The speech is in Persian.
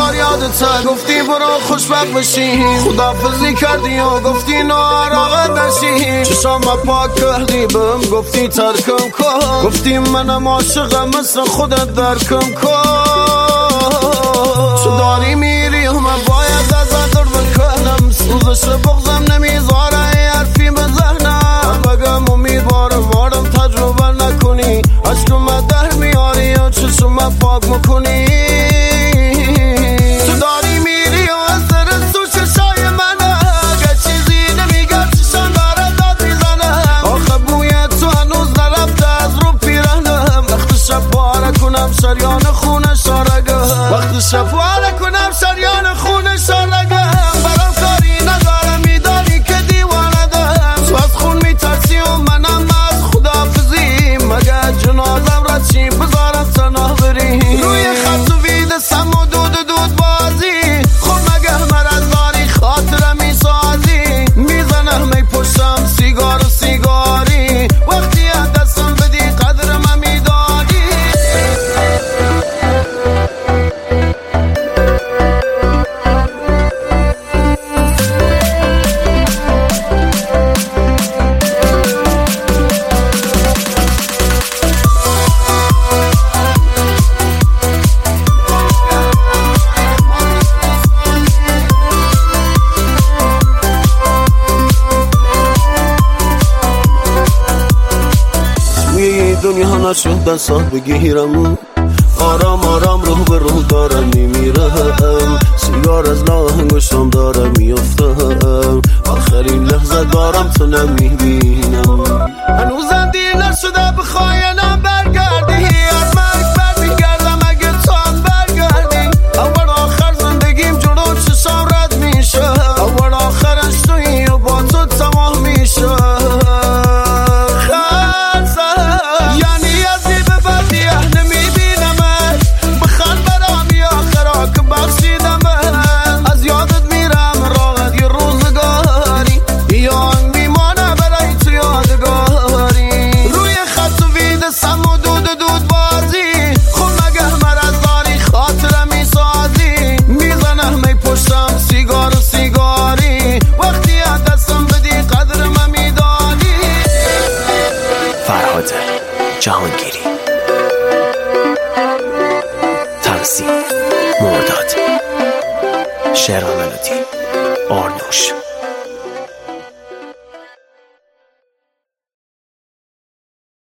بار یادت گفتی برو خوشبخت بشی، خدافظی کردی و گفتی ناراحت نشی. چشام پاک کردی بهم گفتی ترکم کن، گفتی منم عاشقم مثل خودت درکم کن. تو داری میری و من باید ازت دور بکنم، سوزش بغضم نمیذاره حرفی بزنم. بگم امیدوارم آدم تجربه نکنی، عشقم در میاری و چشم پاک میکنی. تو داری میری و از درست تو چشای منه، اگه چیزی نمیگم چشم داره داد میزنه. آخه بوی تو هنوز نرفته از رو پیرنم، وقت شب باره کنم شریان خونه شارگم، وقت شب باره کنم شریان خونه شارگم. برام کاری ندارم میدانی که دیوانه دم، تو از خون میترسی و منم از خدافزی. مگه جنازم را چی بذارم تنها بری، روی خط و وید سم و دود بازی. خود مگه مرز داری خاطرم میسازی، میزنم می پشتم سیگار و سیگاری. وقتی دستم بدی قدر من میدانی. دنیا نشد دستات بگیرم، آرام آرام روح به روح دارم میمیرم. سیگار از لاه انگشتم دارم میافتم، آخرین لحظه دارم تو نمیبینم. هنوزم دیر نشده بخواینم برگردی، از مرگ برمیگردم اگه تو هم برگردی. اول آخر زندگیم جلو چشم رد میشه، اول آخرش تویی و با تو تمام میشه. جهانگیری، تنظیم مرداد، شعر و ملودی آرنوش.